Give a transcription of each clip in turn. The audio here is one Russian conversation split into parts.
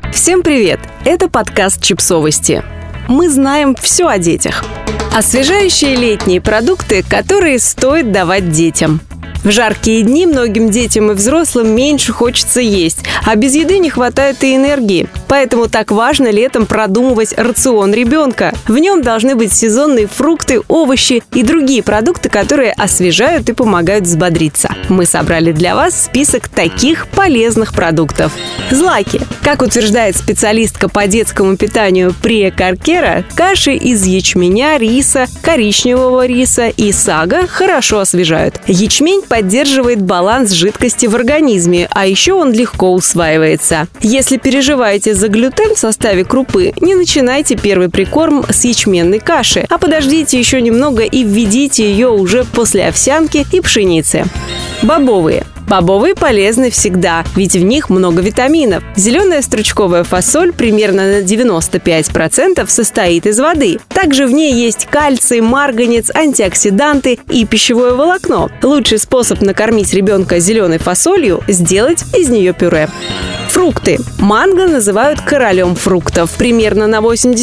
Всем привет! Это подкаст «Чипсовости». Мы знаем все о детях. Освежающие летние продукты, которые стоит давать детям. В жаркие дни многим детям и взрослым меньше хочется есть, а без еды не хватает и энергии. Поэтому так важно летом продумывать рацион ребенка. В нем должны быть сезонные фрукты, овощи и другие продукты, которые освежают и помогают взбодриться. Мы собрали для вас список таких полезных продуктов. Злаки. Как утверждает специалистка по детскому питанию Прия Каркера, каши из ячменя, риса, коричневого риса и сага хорошо освежают. Ячмень поддерживает баланс жидкости в организме, а еще он легко усваивается. Если переживаете за глютен в составе крупы, не начинайте первый прикорм с ячменной каши, а подождите еще немного и введите ее уже после овсянки и пшеницы. Бобовые. Бобовые полезны всегда, ведь в них много витаминов. Зеленая стручковая фасоль примерно на 95% состоит из воды. Также в ней есть кальций, марганец, антиоксиданты и пищевое волокно. Лучший способ накормить ребенка зеленой фасолью – сделать из нее пюре. Фрукты. Манго называют королем фруктов. Примерно на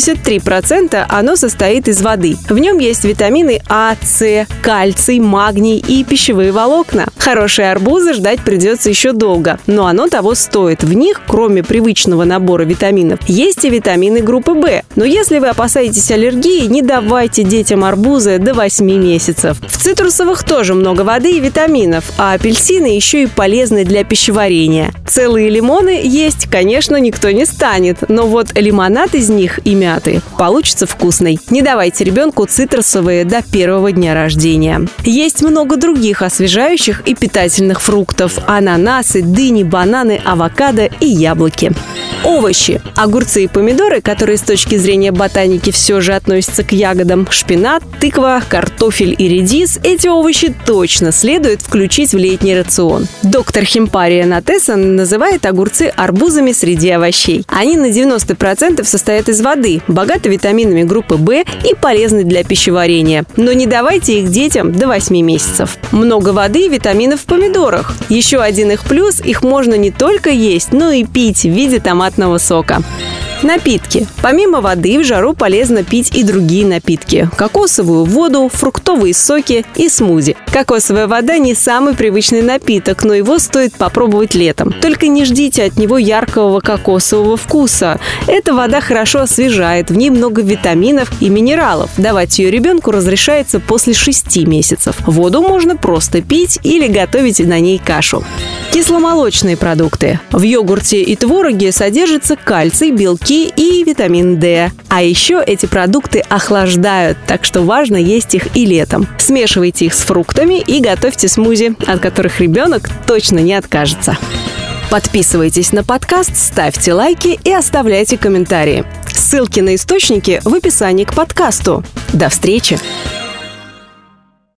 83% оно состоит из воды. В нем есть витамины А, С, кальций, магний и пищевые волокна. Хорошие арбузы ждать придется еще долго, но оно того стоит. В них, кроме привычного набора витаминов, есть и витамины группы В. Но если вы опасаетесь аллергии, не давайте детям арбузы до 8 месяцев. В цитрусовых тоже много воды и витаминов, а апельсины еще и полезны для пищеварения. Целые лимоны есть, конечно, никто не станет, но вот лимонад из них и мяты получится вкусный. Не давайте ребенку цитрусовые до первого дня рождения. Есть много других освежающих и питательных фруктов: ананасы, дыни, бананы, авокадо и яблоки. Овощи. Огурцы и помидоры, которые с точки зрения ботаники все же относятся к ягодам, шпинат, тыква, картофель и редис – эти овощи точно следует включить в летний рацион. Доктор Химпария Натессан называет огурцы арбузами среди овощей. Они на 90% состоят из воды, богаты витаминами группы В и полезны для пищеварения. Но не давайте их детям до 8 месяцев. Много воды и витаминов в помидорах. Еще один их плюс – их можно не только есть, но и пить в виде томатного сока. Напитки. Помимо воды в жару полезно пить и другие напитки: кокосовую воду, фруктовые соки и смузи. Кокосовая вода не самый привычный напиток, но его стоит попробовать летом. Только не ждите от него яркого кокосового вкуса. Эта вода хорошо освежает, в ней много витаминов и минералов. Давать ее ребенку разрешается после 6 месяцев. Воду можно просто пить или готовить на ней кашу. Кисломолочные продукты. В йогурте и твороге содержится кальций, белки и витамин D. А еще эти продукты охлаждают, так что важно есть их и летом. Смешивайте их с фруктами и готовьте смузи, от которых ребенок точно не откажется. Подписывайтесь на подкаст, ставьте лайки и оставляйте комментарии. Ссылки на источники в описании к подкасту. До встречи!